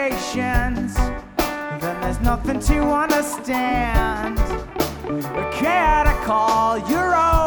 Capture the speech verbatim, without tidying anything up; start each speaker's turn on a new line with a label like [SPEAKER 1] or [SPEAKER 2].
[SPEAKER 1] conversations, then there's nothing to understand. Care to call your own.